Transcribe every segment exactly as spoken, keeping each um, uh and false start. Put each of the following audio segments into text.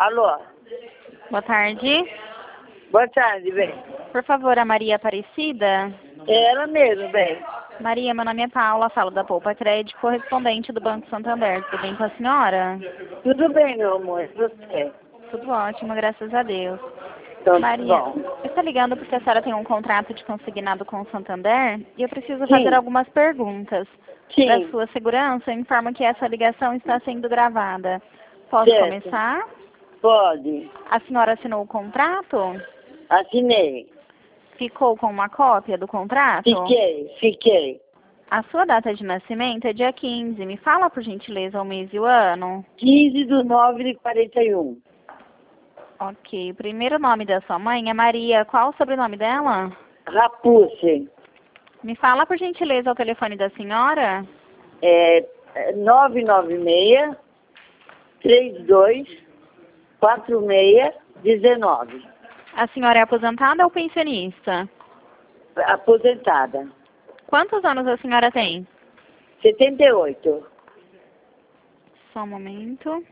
Alô? Boa tarde. Boa tarde, bem. Por favor, a Maria Aparecida? É ela mesmo, bem. Maria, meu nome é Paula, falo da Poupa Crédito, correspondente do Banco Santander. Tudo bem com a senhora? Tudo bem, meu amor. E você? Tudo ótimo, graças a Deus. Então, Maria, bom. eu estou ligando porque a senhora tem um contrato de consignado com o Santander e eu preciso Sim. fazer algumas perguntas. Sim. Para sua segurança, eu informo que essa ligação está sendo gravada. Posso Certo. começar? Pode. A senhora assinou o contrato? Assinei. Ficou com uma cópia do contrato? Fiquei, fiquei. A sua data de nascimento é dia quinze. Me fala, por gentileza, o mês e o ano. quinze do nove de quarenta e um. Ok. O primeiro nome da sua mãe é Maria. Qual o sobrenome dela? Rapucci. Me fala, por gentileza, o telefone da senhora. É nove nove seis, três dois, quatro seis, um nove. A senhora é aposentada ou pensionista? Aposentada. Quantos anos a senhora tem? setenta e oito. Só um momento.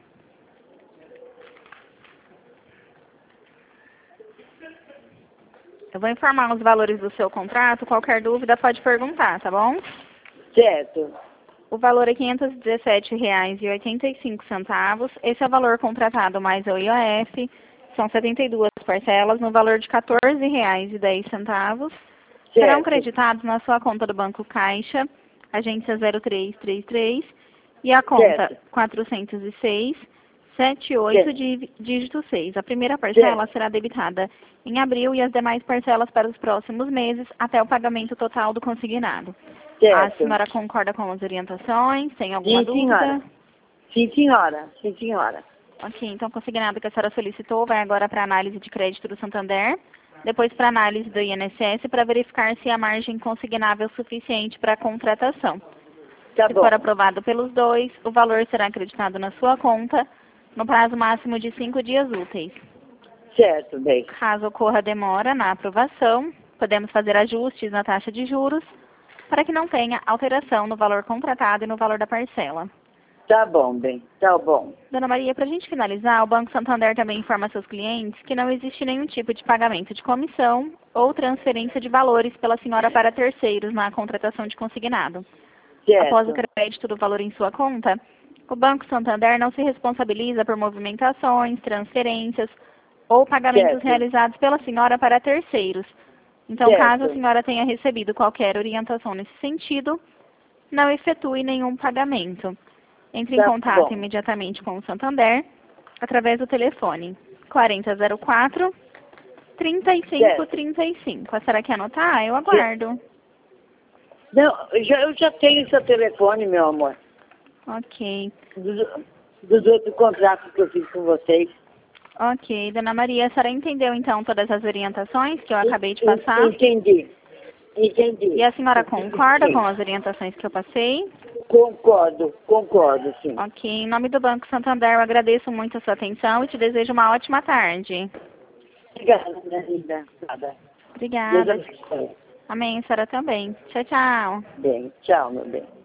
Eu vou informar os valores do seu contrato. Qualquer dúvida pode perguntar, tá bom? Certo. O valor é quinhentos e dezessete reais e oitenta e cinco centavos. Esse é o valor contratado mais o I O F. São setenta e duas parcelas no valor de quatorze reais e dez centavos. Serão Certo. creditados na sua conta do Banco Caixa, agência zero três três três, e a conta Certo. quatrocentos e seis, setenta e oito, Certo. dí- dígito seis. A primeira parcela Certo. será debitada em abril e as demais parcelas para os próximos meses, até o pagamento total do consignado. A Certo. senhora concorda com as orientações? Tem alguma Sim, dúvida? senhora. Sim, senhora. Sim, senhora. Ok, então o consignado que a senhora solicitou vai agora para análise de crédito do Santander, depois para análise do I N S S para verificar se a margem consignável é suficiente para a contratação. Tá Se bom. for aprovado pelos dois, o valor será acreditado na sua conta no prazo máximo de cinco dias úteis. Certo, bem. Caso ocorra demora na aprovação, podemos fazer ajustes na taxa de juros para que não tenha alteração no valor contratado e no valor da parcela. Tá bom, bem. Tá bom. Dona Maria, para a gente finalizar, o Banco Santander também informa seus clientes que não existe nenhum tipo de pagamento de comissão ou transferência de valores pela senhora para terceiros na contratação de consignado. Após o Certo. crédito do valor em sua conta, o Banco Santander não se responsabiliza por movimentações, transferências ou pagamentos Certo. realizados pela senhora para terceiros. Então, Certo. caso a senhora tenha recebido qualquer orientação nesse sentido, não efetue nenhum pagamento. Entre em Tá contato bom. imediatamente com o Santander através do telefone quarenta zero quatro, trinta e cinco Certo. trinta e cinco. A senhora quer anotar? Eu aguardo. Não, eu já, eu já tenho seu telefone, meu amor. Ok. Dos, dos outros contratos que eu fiz com vocês. Ok. Dona Maria, a senhora entendeu então todas as orientações que eu acabei de En- passar? Entendi. Entendi. E a senhora concorda Sim. com as orientações que eu passei? Concordo, concordo, sim. Ok. Em nome do Banco Santander, eu agradeço muito a sua atenção e te desejo uma ótima tarde. Obrigada, minha linda. Obrigada. Deus Obrigada. abençoe. Amém, a senhora também. Tchau, tchau. Bem, tchau, meu bem.